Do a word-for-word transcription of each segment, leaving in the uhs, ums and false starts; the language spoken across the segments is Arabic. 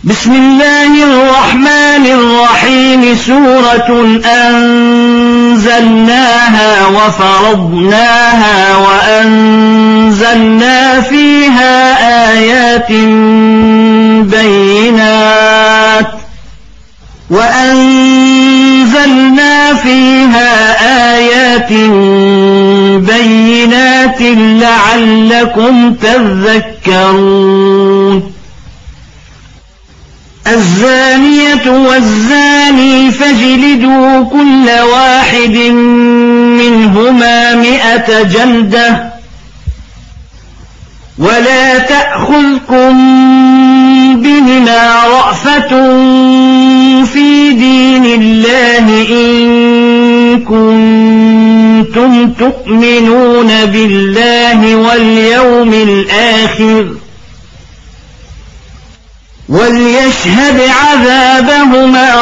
بسم الله الرحمن الرحيم سورة أنزلناها وفرضناها وأنزلنا فيها آيات بينات وأنزلنا فيها آيات بينات لعلكم تذكرون الزانية والزاني فاجلدوا كل واحد منهما مئة جلدة ولا تأخذكم بهما رأفة في دين الله إن كنتم تؤمنون بالله واليوم الآخر وليشهد عذابهما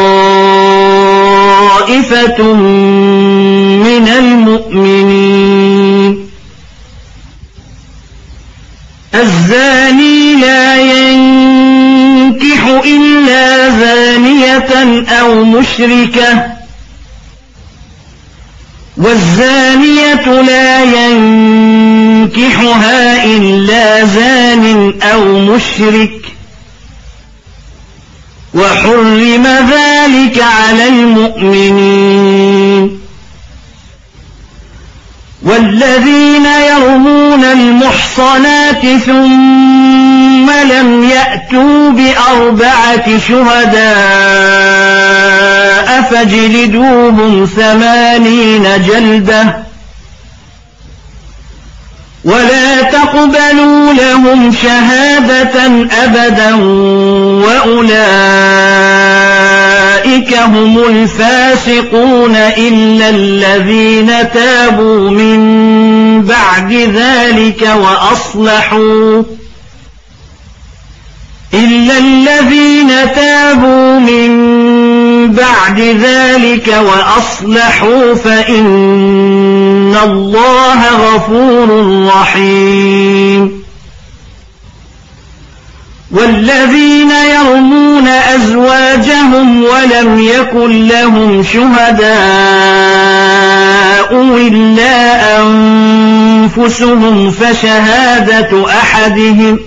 طائفة من المؤمنين الزاني لا ينكح إلا زانية أو مشركة والزانية لا ينكحها إلا زان أو مشرك وحرم ذلك على المؤمنين والذين يرمون المحصنات ثم لم يأتوا بأربعة شهداء فاجلدوهم ثمانين جلدة ولا تقبلوا لهم شهادة أبدا وأولئك هم الفاسقون إلا الذين تابوا من بعد ذلك وأصلحوا إلا الذين تابوا من بعد ذلك وأصلحوا فإن الله غفور رحيم والذين يرمون أزواجهم ولم يكن لهم شهداء إلا أنفسهم فشهادة أحدهم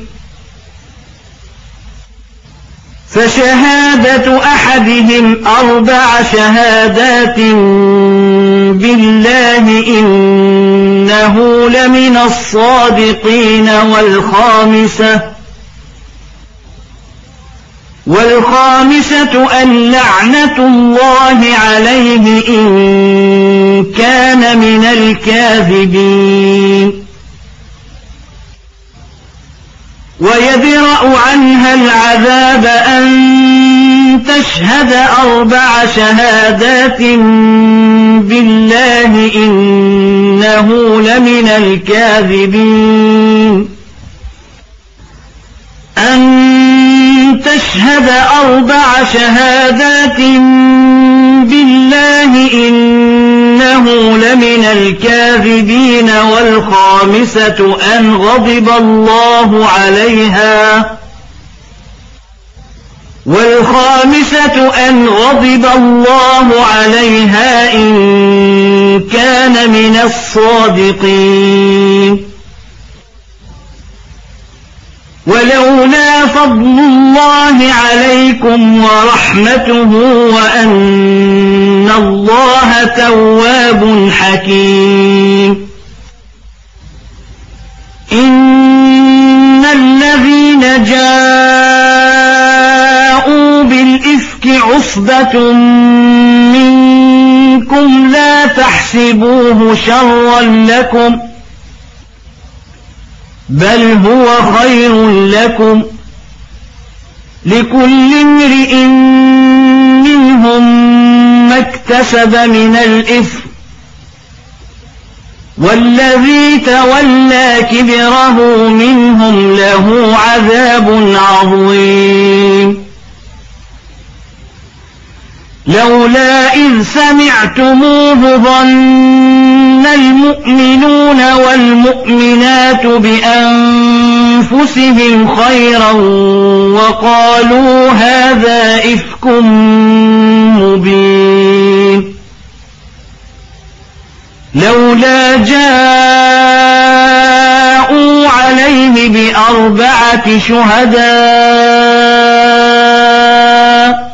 فشهادة أحدهم أربع شهادات بالله إنه لمن الصادقين والخامسة والخامسة أن لعنة الله عليه إن كان من الكاذبين ويدرأ عنها العذاب أن تشهد أربع شهادات بالله إنه لمن الكاذبين أن تشهد أربع شهادات بالله إنه لمن الكاذبين والخامسة أن غضب الله عليها والخامسة أن غضب الله عليها إن كان من الصادقين ولولا فضل الله عليكم ورحمته وأن الله تواب حكيم إن الذين جاءوا بالإفك عصبة منكم لا تحسبوه شرا لكم بل هو خير لكم لكل امرئ منهم ما اكتسب من الإثم والذي تولى كبره منهم له عذاب عظيم لولا إذ سمعتموه ظن المؤمنون والمؤمنات بأنفسهم خيرا وقالوا هذا إفك مبين لولا جاءوا عليه بأربعة شهداء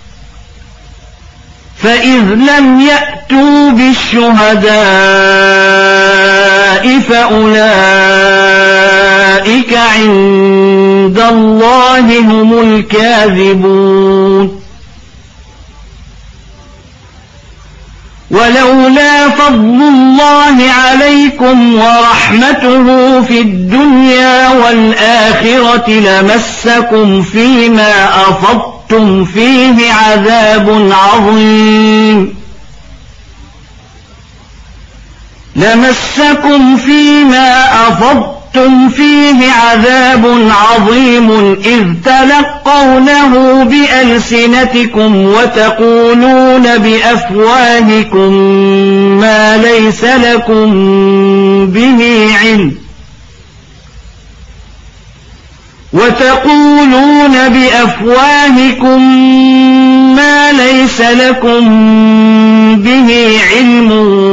فإذ لم يأتوا بالشهداء فأولئك عند الله هم الكاذبون ولولا فضل الله عليكم ورحمته في الدنيا والآخرة لمسكم فيما أفضتم فيه عذاب عظيم لمسكم فيما أفضتم فيه عذاب عظيم إذ تلقونه بألسنتكم وتقولون بأفواهكم ما ليس لكم به علم وتقولون بأفواهكم ما ليس لكم به علم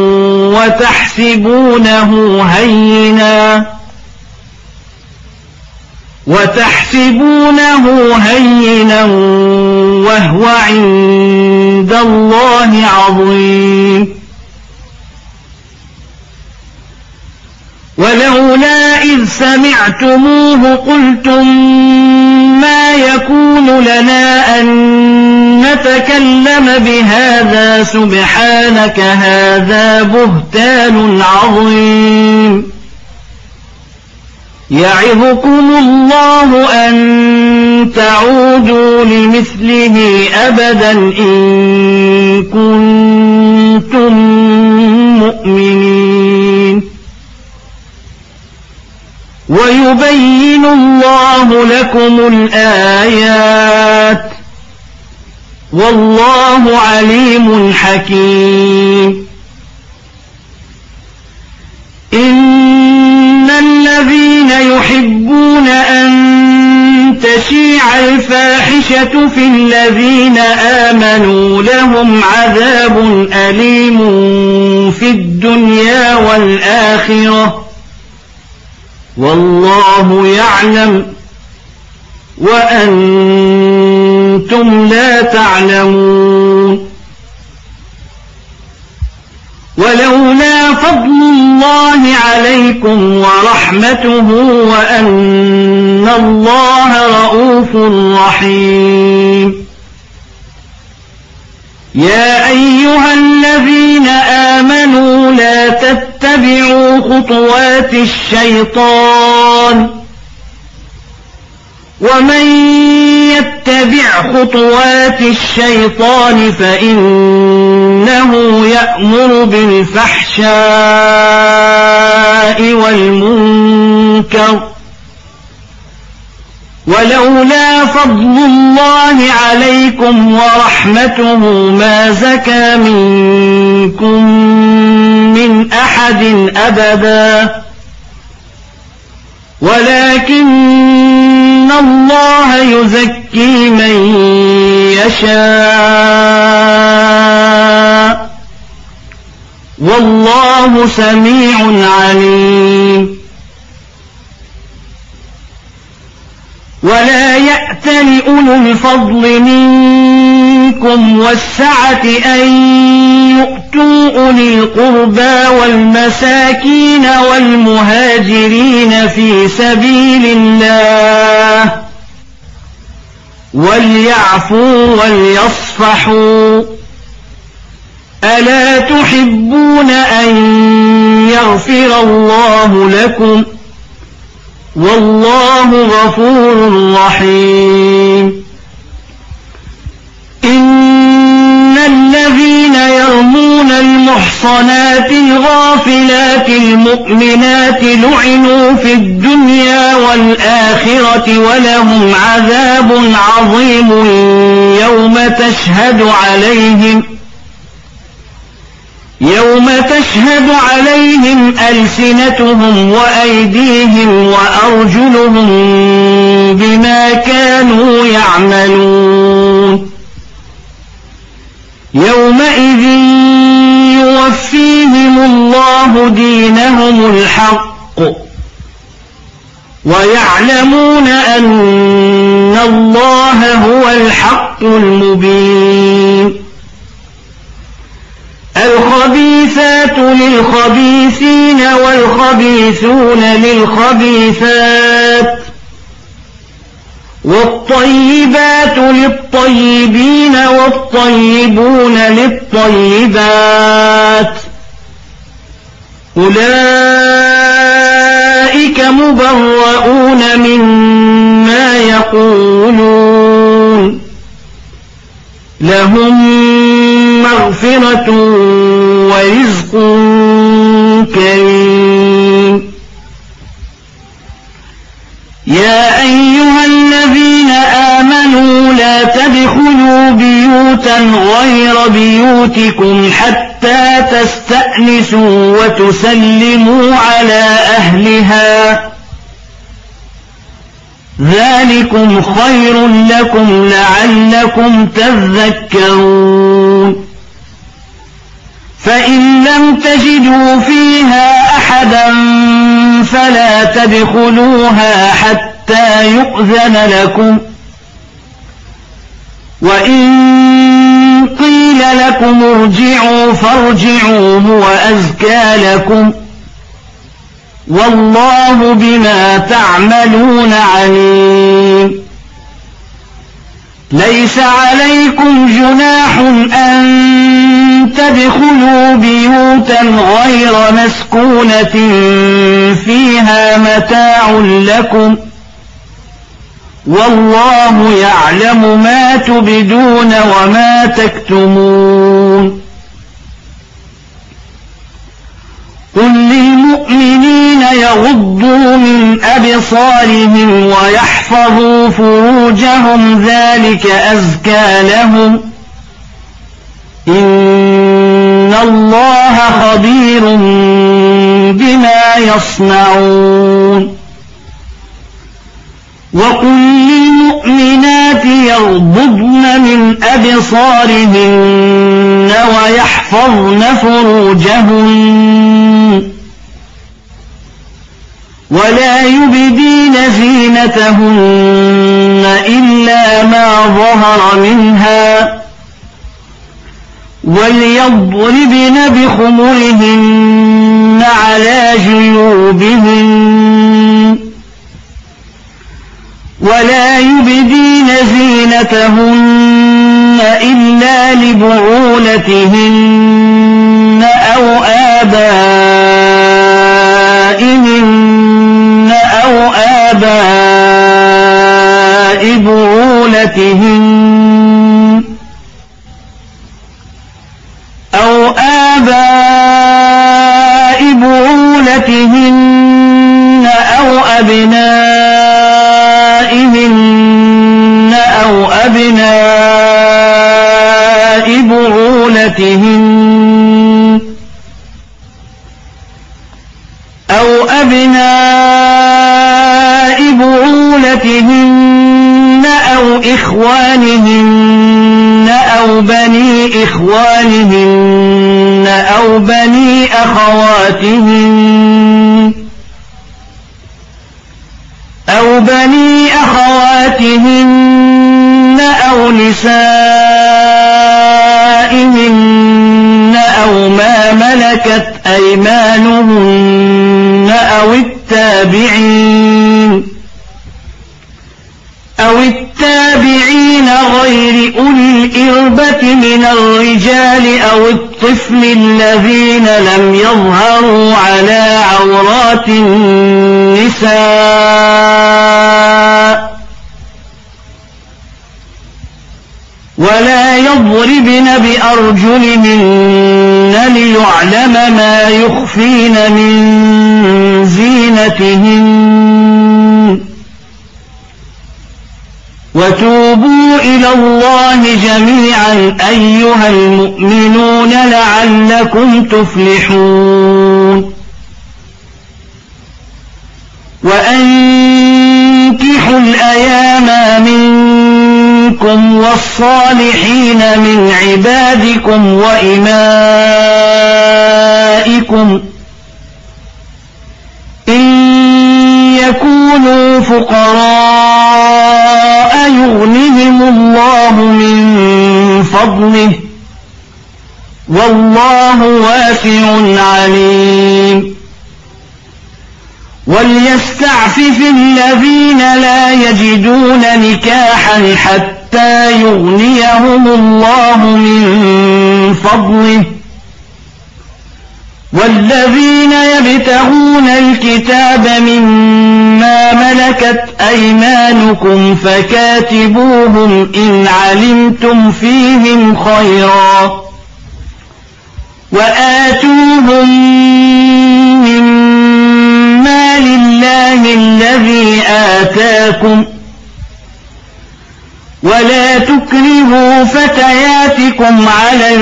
وتحسبونه هينا وتحسبونه هينا وهو عند الله عظيم ولولا إذ سمعتموه قلتم ما يكون لنا أن نتكلم بهذا سبحانك هذا بهتان عظيم يعظكم الله أن تعودوا لمثله أبدا إن كنتم مؤمنين ويبين الله لكم الآيات والله عليم حكيم إن الذين يحبون أن تشيع الفاحشة في الذين آمنوا لهم عذاب أليم في الدنيا والآخرة والله يعلم وأنتم لا تعلمون ولولا فضل الله عليكم ورحمته وأن الله رؤوف رحيم يا أيها الذين آمنوا لا تتبعوا خطوات الشيطان ومن يتبع خطوات الشيطان فإنه يأمر بالفحشاء والمنكر ولولا فضل الله عليكم ورحمته ما زكى منكم من أحد أبدا ولكن الله يزكي من يشاء والله سميع عليم ولا يأتل أولو الفضل منكم والسعة أن يؤتوا أولي القربى والمساكين والمهاجرين في سبيل الله وليعفوا وليصفحوا ألا تحبون أن يغفر الله لكم والله غفور رحيم إن الذين يرمون المؤمنين والمحصنات الغافلات المؤمنات لعنوا في الدنيا والآخرة ولهم عذاب عظيم يوم تشهد عليهم يوم تشهد عليهم ألسنتهم وأيديهم وأرجلهم بما كانوا يعملون يومئذ يوفيهم الله دينهم الحق ويعلمون أن الله هو الحق المبين الخبيثات للخبيثين والخبيثون للخبيثات والطيبات للطيبين والطيبون للطيبات أولئك مبرؤون مما يقولون لهم مغفرة ورزق كريم يا أيها الذين آمنوا لا تدخلوا بيوتا غير بيوتكم حتى تستأنسوا وتسلموا على أهلها ذلكم خير لكم لعلكم تذكرون فإن لم تجدوا فيها أحدا فلا تدخلوها حتى يؤذن لكم وإن قيل لكم ارجعوا فارجعوا هو أزكى لكم والله بما تعملون عليم ليس عليكم جناح أن تدخلوا بيوتا غير مسكونة فيها متاع لكم والله يعلم ما تبدون وما تكتمون قل للمؤمنين يغضوا من أبصارهم ويحفظوا فروجهم ذلك أزكى لهم إن الله خبير بما يصنعون وقل للمؤمنات يغضضن من أبصارهن ويحفظن فروجهن ولا يبدين زينتهن إلا ما ظهر منها وليضربن بخمرهن على جيوبهن ولا يبدين زينتهن إلا لبعولتهن أو آبائهن أو آباء بعولتهن أو آباء بعولتهن أو أبنائهن أو أبناء بعولتهن أو أبناء بعولتهن أو إخوانهن أو بني إخوانهن أو بني أخواتهن أو بني أخواتهن أو نسائهن أو ما ملكت أيمانهن أو التابعين أو التابعين غير أولي الإربة من الرجال أو الطفل الذين لم يظهروا على عورات النساء ولا يضربن بأرجلهن ليعلم ما يخفين من زينتهن وتوبوا إلى الله جميعا أيها المؤمنون لعلكم تفلحون وأنكحوا الأيام منكم والصالحين من عبادكم وإمائكم إن يكونوا فقراء يغنهم الله من فضله والله واسع عليم وليستعفف الذين لا يجدون نكاحا حتى يغنيهم الله من فضله والذين يبتغون الكتاب مما ملكت أيمانكم فكاتبوهم إن علمتم فيهم خيرا وآتوهم مما لله الذي آتاكم ولا تكرهوا فتياتكم على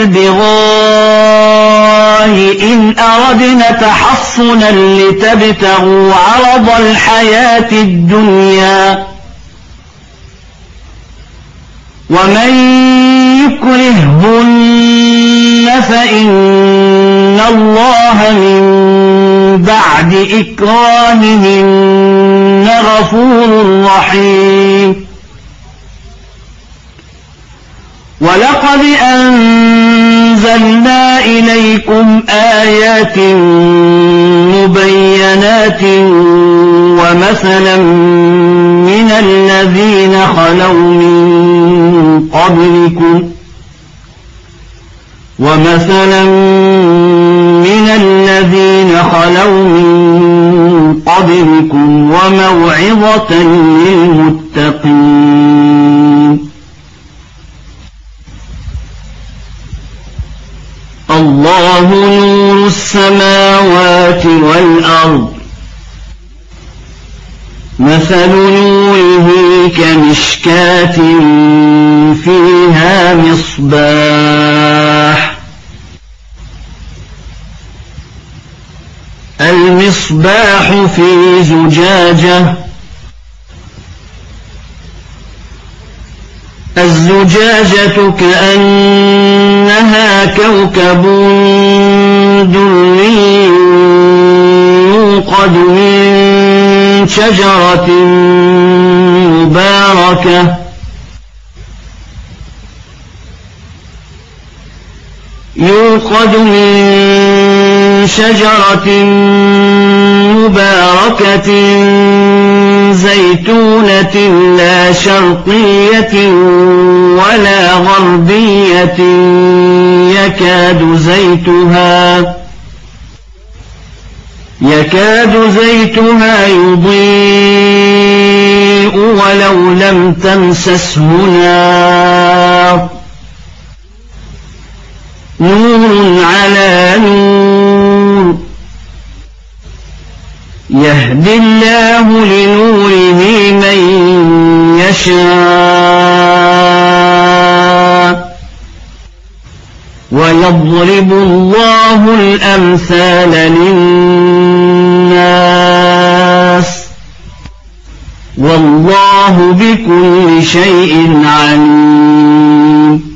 البغاء إن أردنا تحصنا لتبتغوا عرض الحياة الدنيا ومن يكرههن فإن الله من بعد إكراههن غفور رحيم ولقد أنزلنا إليكم آيات مبينات ومثلا من الذين خلوا من قبلكم ومثلا من الذين خلوا من قبلكم وموعظة للمتقين الله نور السماوات والأرض مثل نوره كمشكاة فيها مصباح المصباح في زجاجة الزجاجة كأنها كوكب دري يوقد من شجرة مباركة يوقد من شجرة مباركة زيتونة لا شرقية ولا غربية يكاد زيتها يكاد زيتها يضيء ولو لم تمسسه نار نور على نور يهدي الله لنوره من يشاء ويضرب الله الأمثال للناس والله بكل شيء عليم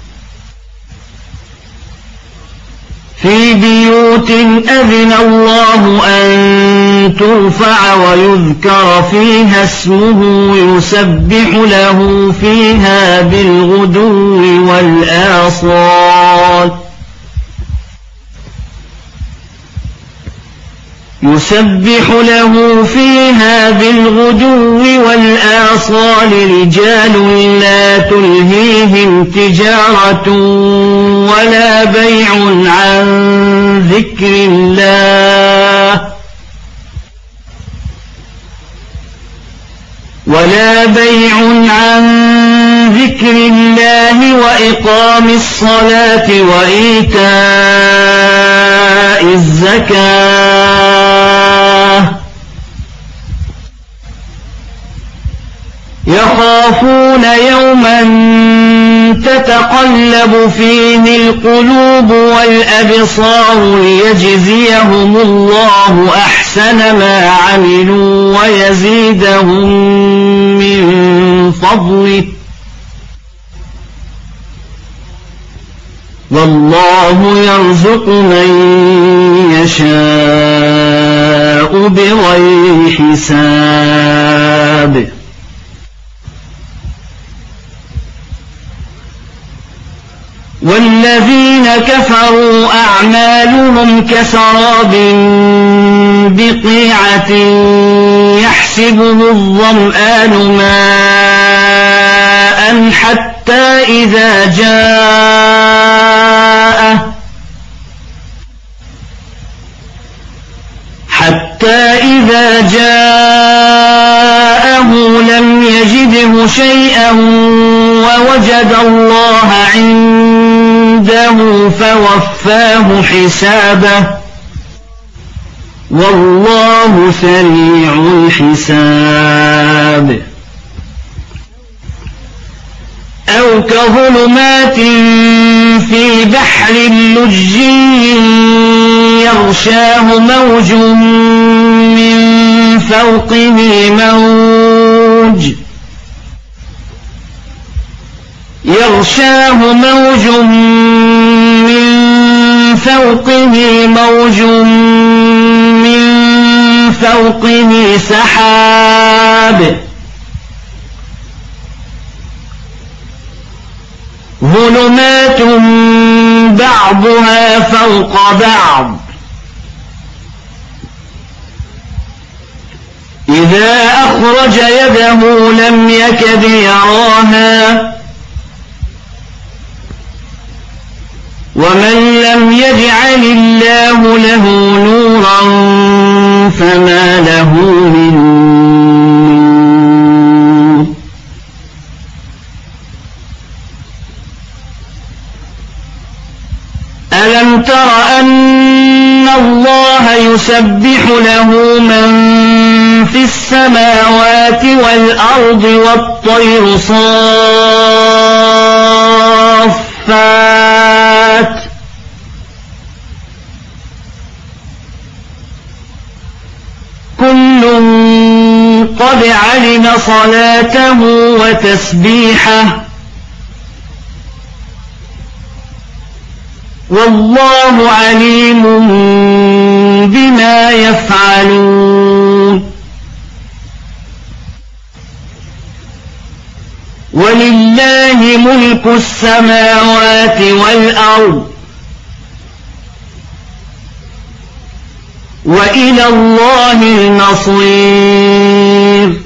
في بيوت أذن الله أن ترفع ويذكر فيها اسمه يسبح له فيها بالغدو والآصال يسبح له فيها بالغدو والآصال رجال لا تلهيهم تجارة ولا بيع عن ذكر الله ولا بيع عن ذكر ذكر الله وإقام الصلاة وإيتاء الزكاة يخافون يوما تتقلب فيه القلوب والأبصار ليجزيهم الله أحسن ما عملوا ويزيدهم من فضله والله يرزق من يشاء بغير حساب والذين كفروا أعمالهم كسراب بقيعة يحسبه الظمآن ماء حتى إذا جاءه حتى إذا جاءه لم يجده شيئا ووجد الله عنده فوفاه حسابه والله سريع الحساب أو كظلمات في بحر لجي يغشاه موج من فوقه موج يغشاه موج من فوقه موج من فوقه سحاب ظلمات بعضها فوق بعض إذا أخرج يده لم يكد يراها ومن لم يجعل الله له نورا فما له من نور ألم تر أن الله يسبح له من في السماوات والأرض والطير صافات كل قد علم صلاته وتسبيحه والله عليم بما يفعلون ولله ملك السماوات والأرض وإلى الله المصير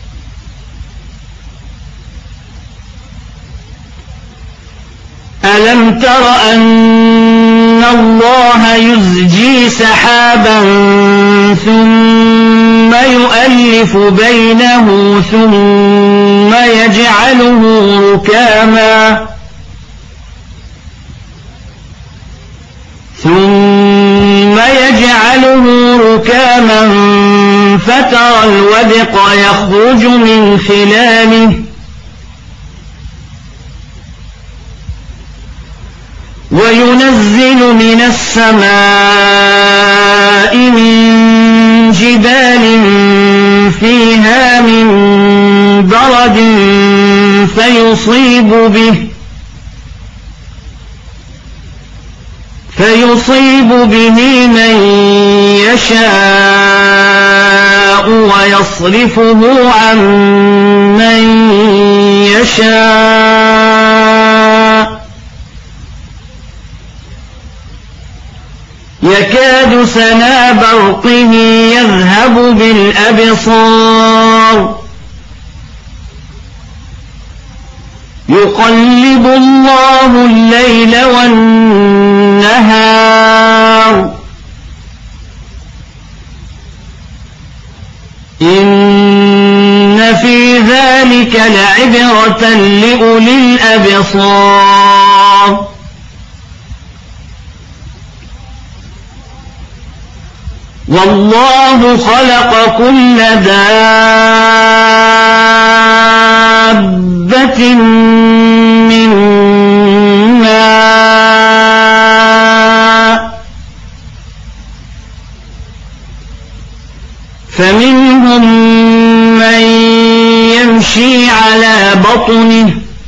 ألم تر أن الله يزجي سحابا ثم يؤلف بينه ثم يجعله ركاما ثم يجعله ركاما فترى الودق يخرج من خلاله وينزل من السماء من جبال فيها من برد فيصيب به فيصيب به من يشاء ويصرفه عن من يشاء يكاد سنا برقه يذهب بالأبصار يقلب الله الليل والنهار إن في ذلك ذلك لعبرة لأولي الأبصار. والله خلق كل دابة من ماء فمنهم من يمشي على بطنه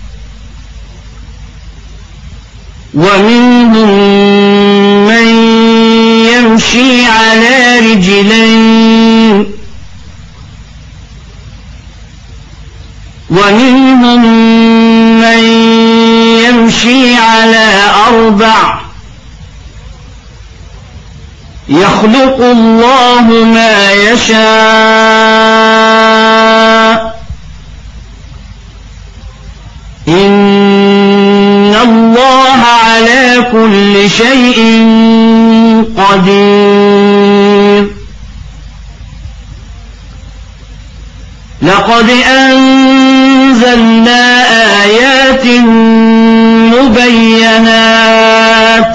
ومنهم من يمشي على رجلين ومنهم من يمشي على أربع يخلق الله ما يشاء إن الله على كل شيء قدير. لقد أنزلنا آيات مبينات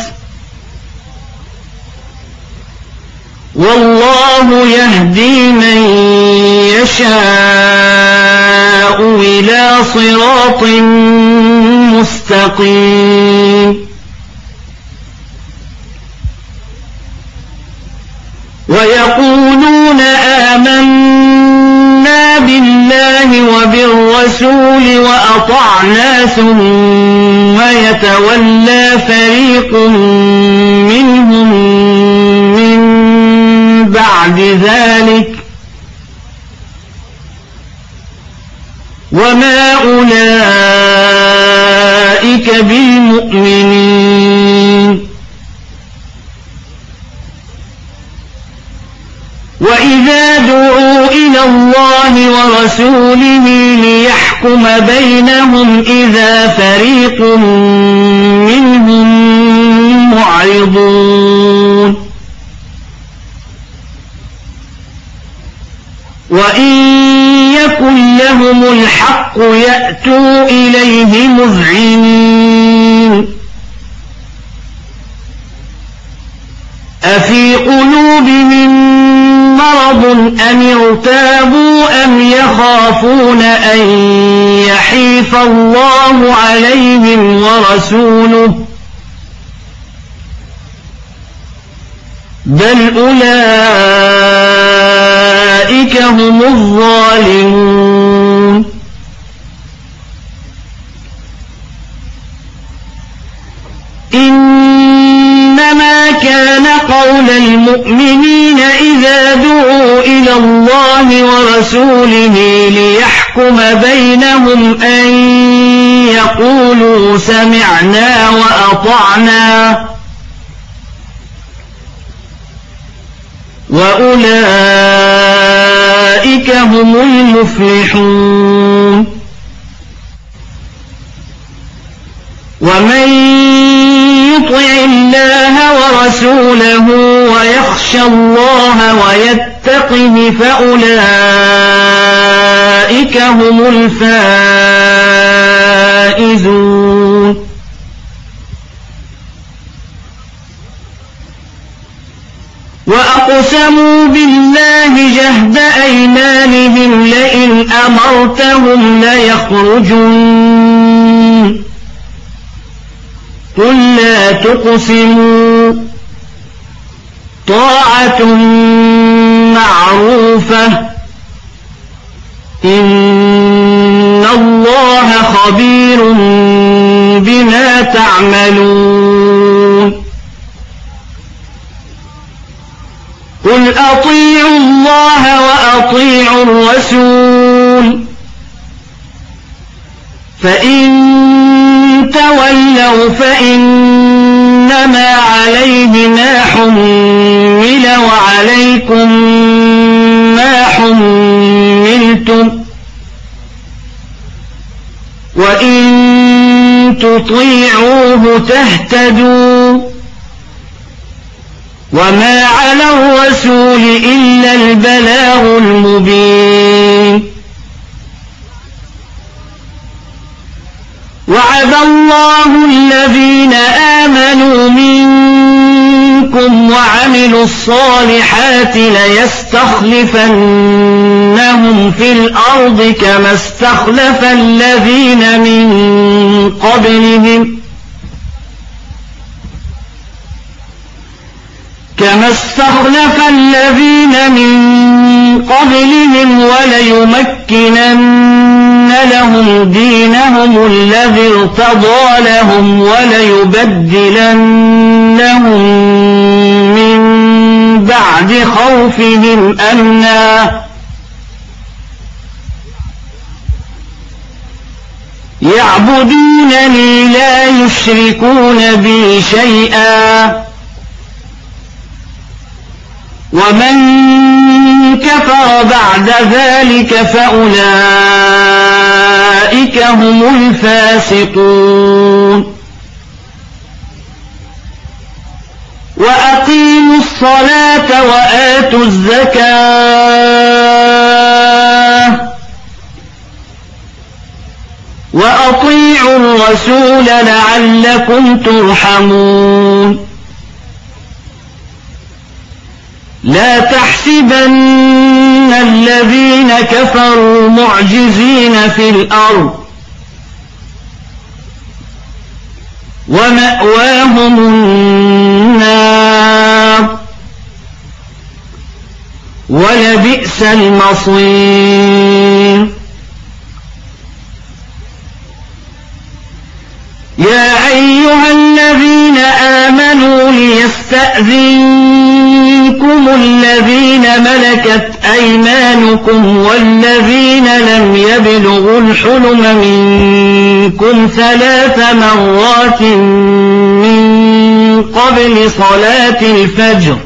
والله يهدي من يشاء إلى صراط مستقيم. ويقولون آمنا بالله وبالرسول وأطعنا ثم يتولى فريق منهم من بعد ذلك وما أولئك بالمؤمنين. وإذا دعوا إلى الله ورسوله ليحكم بينهم إذا فريق منهم معرضون. وإن يكن لهم الحق يأتوا إليه مذعنين. أفي قلوبهم مرض أم ارتابوا أم يخافون أن يحيف الله عليهم ورسوله بل أولئك هم الظالمون. إنما كان قول المؤمنين إذا دعوا إلى الله ورسوله ليحكم بينهم أن يقولوا سمعنا وأطعنا وأولئك هم المفلحون. ومن يطع الله ورسوله ويخشى الله ويتقه فأولئك هم الفائزون. وأقسموا بالله جهد أيمانهم لئن أمرتهم ليخرجون قل لا تقسموا طاعة معروفة إن الله خبير بما تعملون. قل أطيعوا الله وأطيعوا الرسول فإن تولوا فإنما عليه ما حمل وعليكم ما حملتم وإن تطيعوه تهتدوا وما على الرسول إلا البلاغ المبين. وعد الله الذين آمنوا منكم وعملوا الصالحات ليستخلفنهم في الأرض كما استخلف الذين من قبلهم كما استخلف الذين من قبلهم وليمكنن لهم دينهم الذي ارتضى لهم وليبدلنهم من بعد خوفهم أمنا يعبدونني لا يشركون بي شيئا ومن كفر بعد ذلك فأولئك هم الفاسقون وأقيموا الصلاة وآتوا الزكاة وأطيعوا الرسول لعلكم ترحمون لا تحسبن الذين كفروا معجزين في الأرض ومأواهم النار ولبئس المصير يا أيها الذين آمنوا ليستأذنكم الذين ملكت أيمانكم والذين لم يبلغوا الحلم منكم ثلاث مرات من قبل صلاة الفجر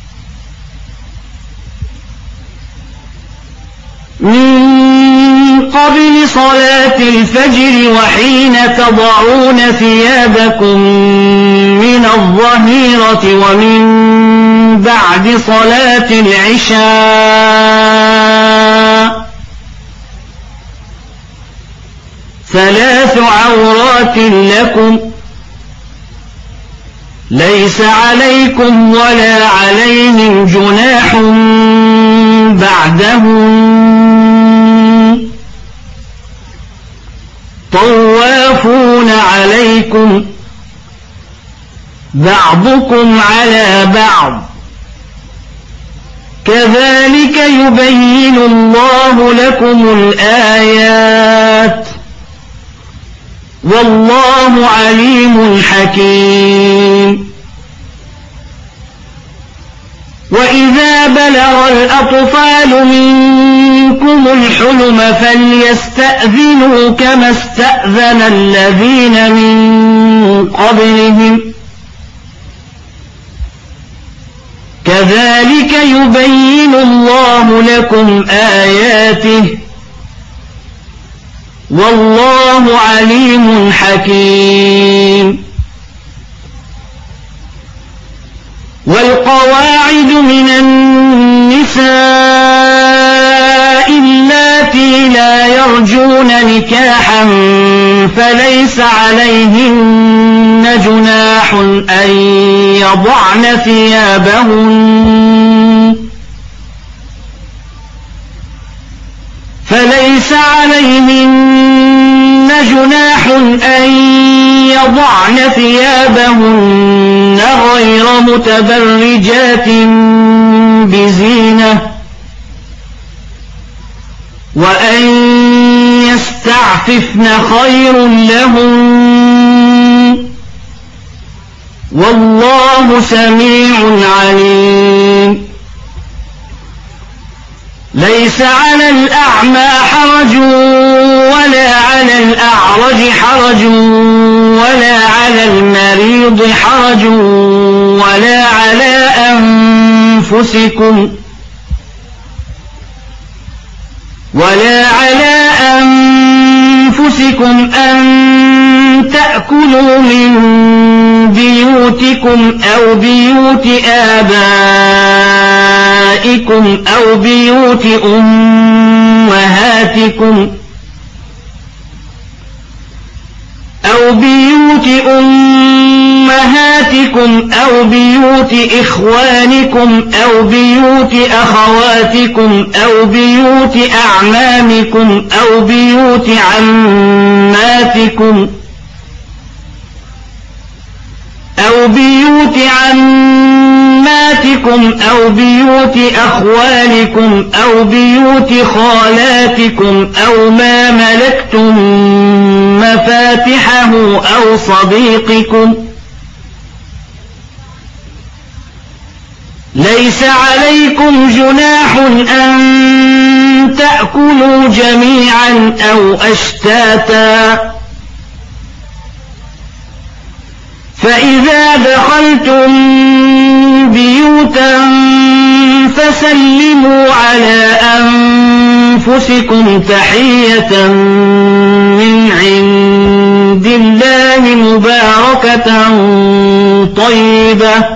من قبل صلاة الفجر وحين تضعون ثيابكم من الظهيرة ومن بعد صلاة العشاء ثلاث عورات لكم ليس عليكم ولا عليهم جناح بعدهم طوافون عليكم بعضكم على بعض كذلك يبين الله لكم الآيات والله عليم حكيم وإذا بلغ الأطفال منكم الحلم فليستأذنوا كما استأذن الذين من قبلهم كذلك يبين الله لكم آياته والله عليم حكيم والقواعد من النساء اللاتي لا يرجون نكاحا فليس عليهن جناح أن يضعن ثيابهن فليس عليهن جناح أن يضعن ثيابهن غير متبرجات بزينة وأن يستعففن خير لهن والله سميع عليم ليس على الأعمى حرج ولا على الأعرج حرج ولا على المريض حرج ولا على أنفسكم ولا على أنفسكم أن تأكلوا من بيوتكم أو بيوت آبائكم أو بيوت أمهاتكم أو بيوت أمهاتكم أو بيوت إخوانكم أو بيوت أخواتكم أو بيوت أعمامكم أو بيوت عماتكم أو بيوت عماتكم أو بيوت أخوالكم أو بيوت خالاتكم أو ما ملكتم مفاتحه أو صديقكم. ليس عليكم جناح أن تأكلوا جميعا أو أشتاتا، فإذا دخلتم بيوتا فسلموا على أنفسكم تحية من عند الله مباركة طيبة،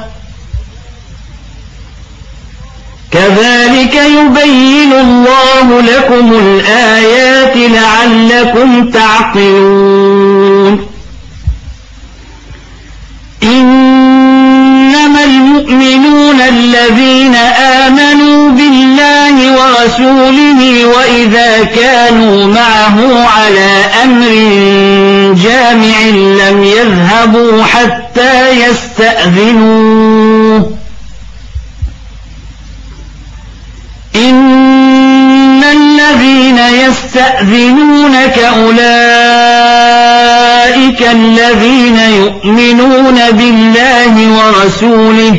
كذلك يبين الله لكم الآيات لعلكم تعقلون. إنما المؤمنون الذين آمنوا بالله ورسوله وإذا كانوا معه على أمر جامع لم يذهبوا حتى يستأذنوه. إن الذين يستأذنونك أولئك الذين يؤمنون بالله ورسوله،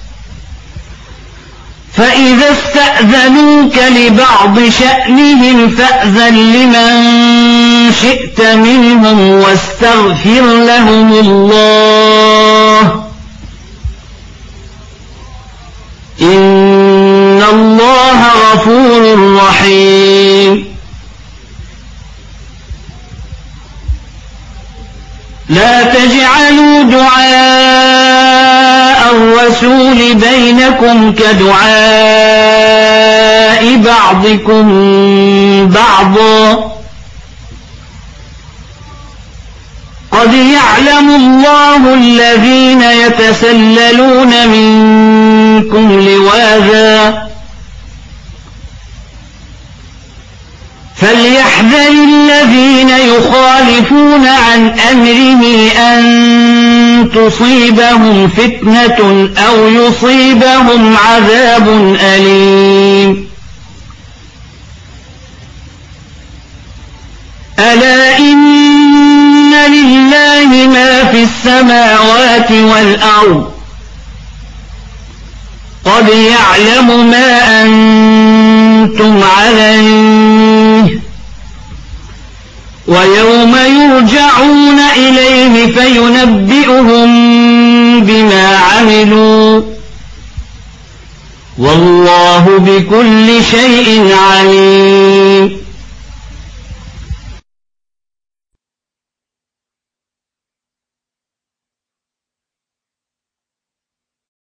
فإذا استأذنوك لبعض شأنهم فأذن لمن شئت منهم واستغفر لهم الله، إن الله غفور رحيم. لا تجعلوا دعاء الرسول بينكم كدعاء بعضكم بعضا، قد يعلم الله الذين يتسللون منكم لواذا، فليحذر الذين يخالفون عن أمره أن تصيبهم فتنة أو يصيبهم عذاب أليم. ألا إن لله ما في السماوات والأرض، قد يعلم ما أنتم عليه، ويوم يرجعون إليه فينبئهم بما عملوا، والله بكل شيء عليم.